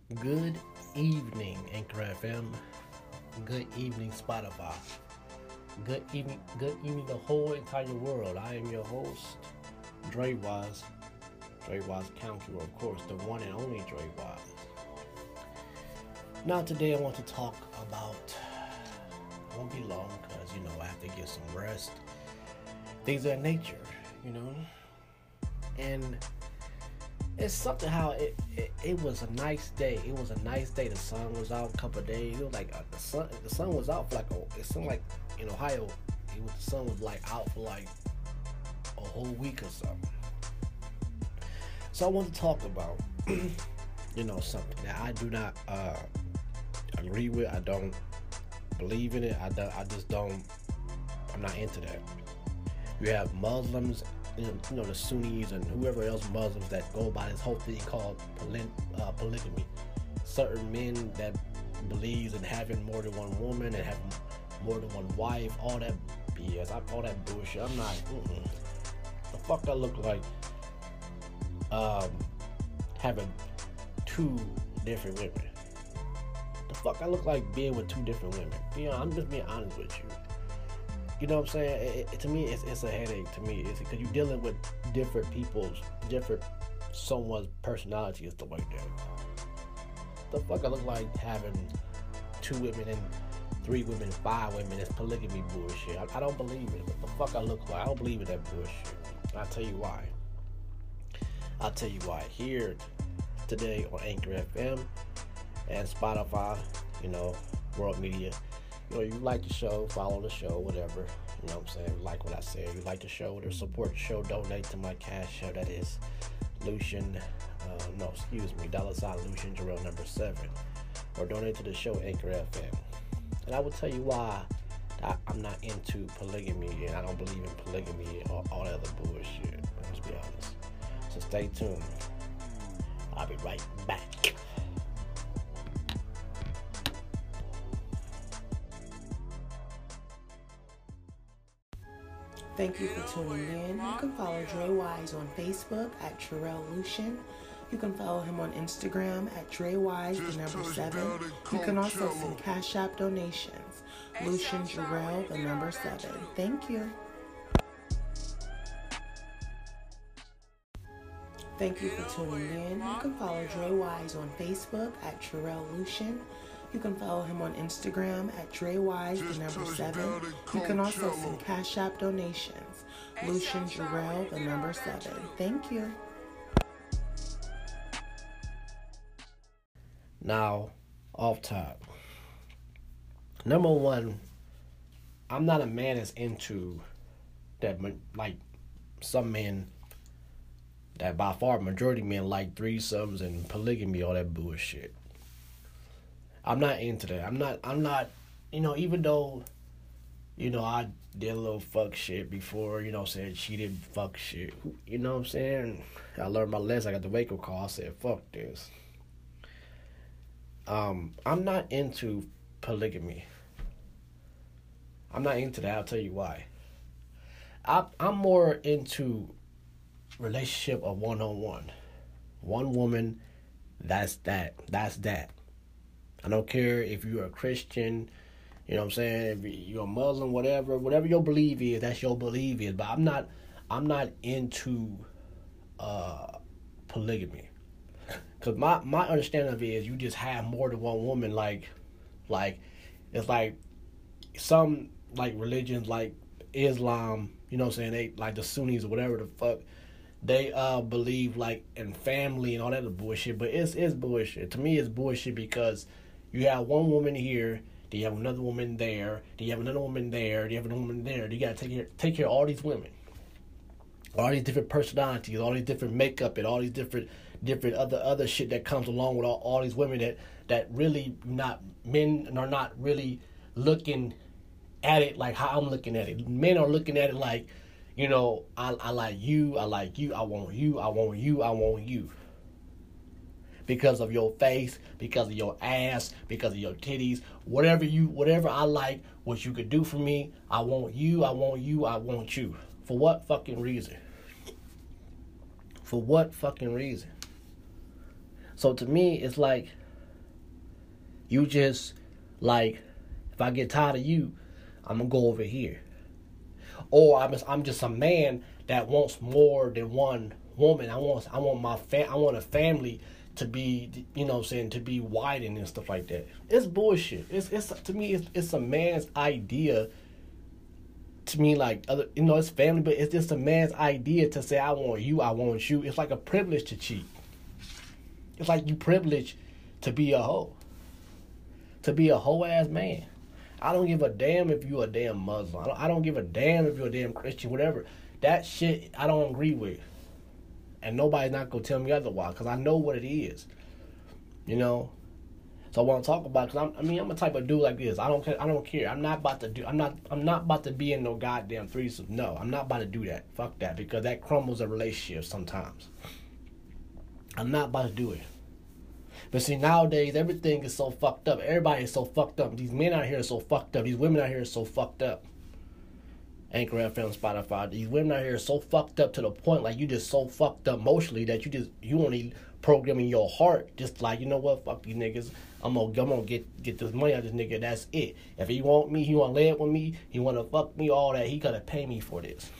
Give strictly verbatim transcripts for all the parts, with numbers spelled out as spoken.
Good evening, Anchor F M. Good evening, Spotify. Good evening, good evening, the whole entire world. I am your host, Dre Wise. Dre Wise County, of course, the one and only Dre Wise. Now, today I want to talk about, it won't be long because, you know, I have to get some rest. Things of nature, you know. And it's something how it, it it was a nice day. It was a nice day. The sun was out a couple of days. It was like uh, the sun the sun was out for like a, it seemed like in Ohio, it was, the sun was like out for like a whole week or something. So I want to talk about you know something that I do not uh, agree with. I don't believe in it. I don't, I just don't. I'm not into that. You have Muslims, you know, the Sunnis and whoever else Muslims that go by this whole thing called poly, uh, polygamy. Certain men that believes in having more than one woman and having more than one wife, all that B S, all that bullshit. I'm not, mm-mm. The fuck I look like um, having two different women. The fuck I look like being with two different women. Be honest, I'm just being honest with you. You know what I'm saying? It, it, to me, it's, it's a headache. To me, it's because you're dealing with different people's, different someone's personality is the way that. The fuck I look like having two women and three women, five women. It's polygamy bullshit. I, I don't believe it. What the fuck I look like? I don't believe in that bullshit. I'll tell you why. I'll tell you why. Here today on Anchor F M and Spotify, you know, World Media. You know, you like the show, follow the show, whatever. You know what I'm saying? Like what I said. You like the show, or support the show, donate to my cash show. That is Lucian, uh, no, excuse me, dollar sign Lucian Jarrell number seven. Or donate to the show, Anchor F M. And I will tell you why I, I'm not into polygamy and I don't believe in polygamy or all that other bullshit. Let's be honest. So stay tuned. I'll be right back. Thank you for tuning in. You can follow Dre Wise on Facebook at Jarrell Lucian. You can follow him on Instagram at Dre Wise, the number seven. You can also send Cash App donations. Lucian Jarrell, the number seven. Thank you. Thank you for tuning in. You can follow Dre Wise on Facebook at Jarrell Lucian. You can follow him on Instagram at Dre Wise, the number seven. You can also send Cash App donations. Lucian Jarrell, the number seven. Thank you. Now, off top. Number one, I'm not a man that's into that, like some men that by far majority men like threesomes and polygamy, all that bullshit. I'm not into that. I'm not, I'm not, you know, even though, you know, I did a little fuck shit before, you know what I'm saying, cheated fuck shit. You know what I'm saying? I learned my lesson. I got the wake-up call. I said, fuck this. Um, I'm not into polygamy. I'm not into that. I'll tell you why. I, I'm more into relationship of one-on-one. One woman, that's that. That's that. I don't care if you're a Christian, you know what I'm saying, if you're a Muslim, whatever, whatever your belief is, that's your belief is. But I'm not, I'm not into uh, polygamy. Cause my, my understanding of it is you just have more than one woman. Like, like it's like some like religions like Islam, you know what I'm saying, they like the Sunnis or whatever the fuck. They uh believe like in family and all that bullshit, but it's it's bullshit. To me, it's bullshit because you have one woman here, then you have another woman there, then you have another woman there, then you have another woman there. You gotta take care take care of all these women, all these different personalities, all these different makeup, and all these different different other other shit that comes along with all, all these women that that really not men are not really looking at it like how I'm looking at it. Men are looking at it like, you know, I, I like you, I like you, I want you, I want you, I want you. Because of your face, because of your ass, because of your titties, whatever you, whatever I like, what you could do for me, I want you, I want you, I want you. For what fucking reason? For what fucking reason? So to me, it's like, You just, like, if I get tired of you, I'm going to go over here. Or I'm just, I'm just a man that wants more than one woman. I want I want my fam- I want a family to be, you know what I'm saying, to be widened and stuff like that. It's bullshit. It's it's to me it's it's a man's idea. To me, like, other, you know, it's family, but it's just a man's idea to say, I want you, I want you. It's like a privilege to cheat. It's like you privileged to be a hoe. To be a hoe-ass man. I don't give a damn if you're a damn Muslim. I don't, I don't give a damn if you're a damn Christian, whatever. That shit, I don't agree with. And nobody's not going to tell me otherwise, because I know what it is. You know? So I want to talk about, because I mean, I'm a type of dude like this. I don't care. I don't care. I'm not about to do, I'm not, I'm not about to be in no goddamn threesome. No, I'm not about to do that. Fuck that, because that crumbles a relationship sometimes. I'm not about to do it. But see, nowadays, everything is so fucked up. Everybody is so fucked up. These men out here are so fucked up. These women out here are so fucked up. Anchor F M, Spotify. These women out here are so fucked up to the point, like, you just so fucked up emotionally that you just, you only programming your heart. Just like, you know what, fuck these niggas. I'm gonna, I'm gonna get, get this money out of this nigga. That's it. If he want me, he want to lay it with me, he want to fuck me, all that, he gotta pay me for this.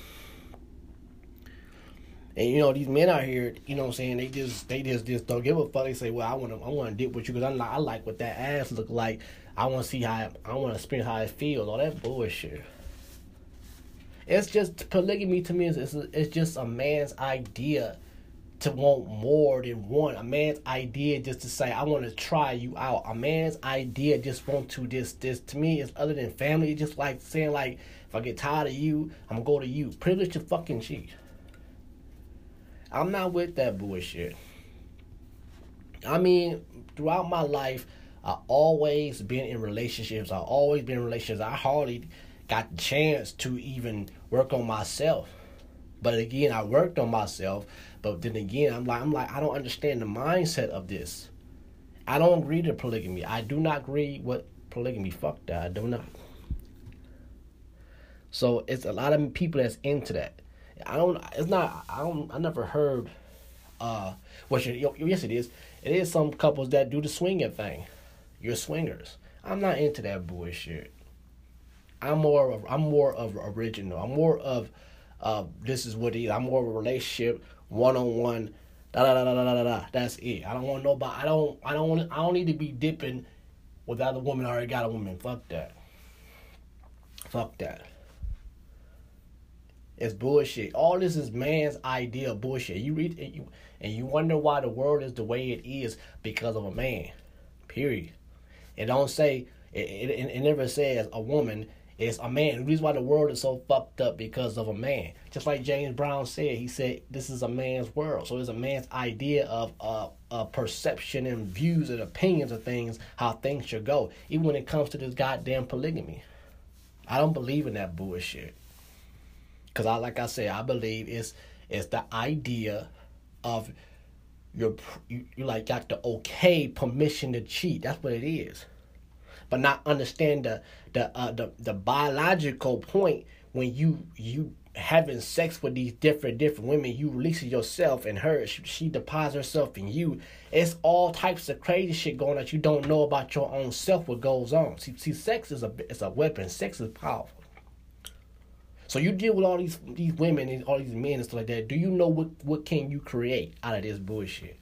And, you know, these men out here, you know what I'm saying, they just, they just, just don't give a fuck. They say, well, I want to, I want to dip with you because I like, I like what that ass look like. I want to see how, it, I want to experience how it feels. All that bullshit. It's just, polygamy to me is, it's, it's just a man's idea to want more than one. A man's idea just to say, I want to try you out. A man's idea just want to, this, this, to me, is other than family. It's just like saying, like, if I get tired of you, I'm going to go to you. Privilege to fucking cheat. I'm not with that bullshit. I mean, throughout my life, I always been in relationships. I always been in relationships. I hardly got the chance to even work on myself. But again, I worked on myself. But then again, I'm like, I'm like, I don't understand the mindset of this. I don't agree to polygamy. I do not agree with polygamy. Fuck that. I do not. So it's a lot of people that's into that. I don't, it's not, I don't, I never heard, uh, what you, yes it is, it is some couples that do the swinging thing. You're swingers. I'm not into that bullshit. I'm more of, I'm more of original. I'm more of, uh, this is what it is. I'm more of a relationship, one-on-one, da da da da da da da. That's it. I don't want nobody, I don't, I don't want, I don't need to be dipping with other woman. I already got a woman. Fuck that. Fuck that. It's bullshit. All this is man's idea of bullshit. You read and you and you wonder why the world is the way it is because of a man. Period. It don't say it. It, it never says a woman. It's a man. The reason why the world is so fucked up because of a man. Just like James Brown said, he said this is a man's world. So it's a man's idea of uh, uh perception and views and opinions of things, how things should go. Even when it comes to this goddamn polygamy, I don't believe in that bullshit. Because, I, like I said, I believe it's, it's the idea of your, you, you like got the okay permission to cheat. That's what it is. But not understand the the uh, the, the biological point when you you having sex with these different different women, you releasing yourself in her. She, she deposits herself in you. It's all types of crazy shit going on that you don't know about your own self. What goes on? See, see, sex is a it's a weapon. Sex is powerful. So you deal with all these these women and all these men and stuff like that. Do you know what, what can you create out of this bullshit?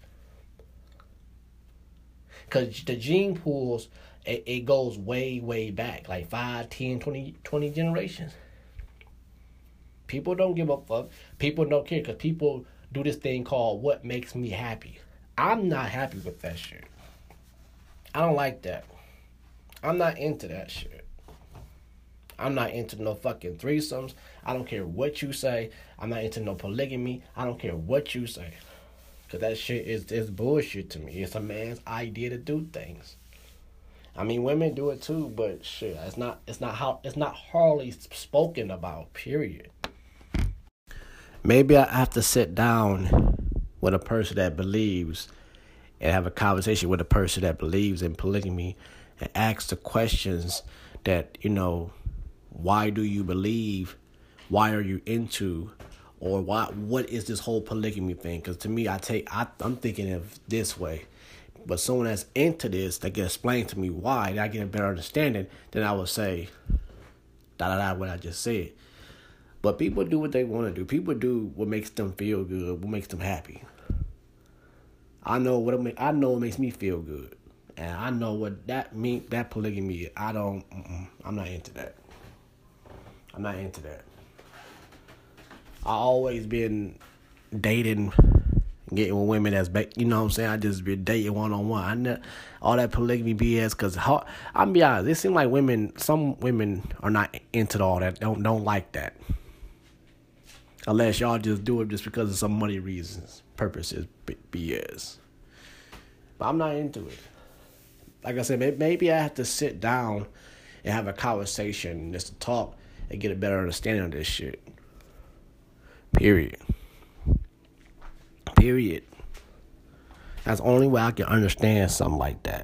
Because the gene pools, it, it goes way, way back. Like five, ten, twenty, twenty generations. People don't give a fuck. People don't care because people do this thing called what makes me happy. I'm not happy with that shit. I don't like that. I'm not into that shit. I'm not into no fucking threesomes. I don't care what you say. I'm not into no polygamy. I don't care what you say. Because that shit is, is bullshit to me. It's a man's idea to do things. I mean, women do it too, but shit, it's not it's not how it's not hardly spoken about, period. Maybe I have to sit down with a person that believes and have a conversation with a person that believes in polygamy and ask the questions that, you know, why do you believe? Why are you into? Or why? What is this whole polygamy thing? Because to me, I take I, I'm thinking of this way. But someone that's into this, that can explain to me why, and I get a better understanding, then I would say, da da da, what I just said. But people do what they want to do. People do what makes them feel good, what makes them happy. I know what it make, I know what makes me feel good, and I know what that mean. That polygamy, I don't. I'm not into that. I'm not into that. I always been dating, getting with women that's, you know what I'm saying? I just been dating one on one. I know all that polygamy B S, because I'm be honest, it seems like women, some women are not into all that. Don't don't like that. Unless y'all just do it just because of some money reasons, purposes, B S. But I'm not into it. Like I said, maybe I have to sit down and have a conversation, just to talk and get a better understanding of this shit. Period. Period. That's the only way I can understand something like that.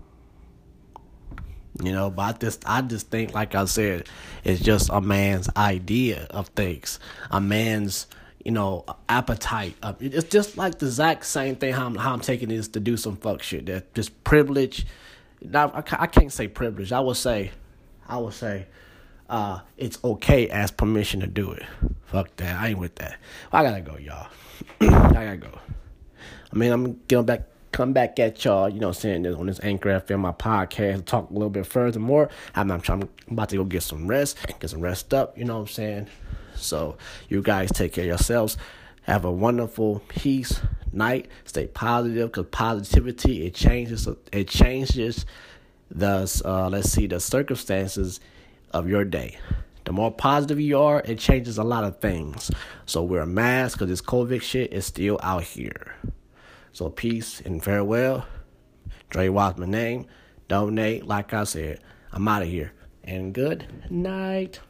You know, but I just, I just think, like I said, it's just a man's idea of things. A man's, you know, appetite. It's just like the exact same thing how I'm, how I'm taking this to do some fuck shit. That just privilege. Now, I can't say privilege. I would say, I would say, uh, it's okay as permission to do it. Fuck that. I ain't with that. Well, I gotta go, y'all. I gotta go. I mean, I'm getting back. Come back at y'all, you know, saying this on this Anchor F M, my podcast, talk a little bit further more. I'm, I'm, I'm about to go get some rest, get some rest up, you know what I'm saying? So, you guys take care of yourselves. Have a wonderful peace night. Stay positive, because positivity, it changes, it changes the, uh, let's see, the circumstances of your day. The more positive you are, it changes a lot of things. So, wear a mask, because this COVID shit is still out here. So peace and farewell. Dre Watts my name. Donate, like I said. I'm out of here. And good night.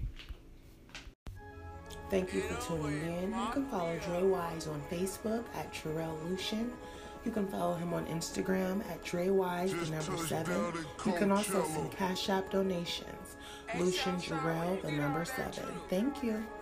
Thank you for tuning in. You can follow Dre Wise on Facebook at Terrell Lucian. You can follow him on Instagram at Dre Wise, the number seven. You can also send Cash App donations. Lucian Jarrell, the number seven. Thank you.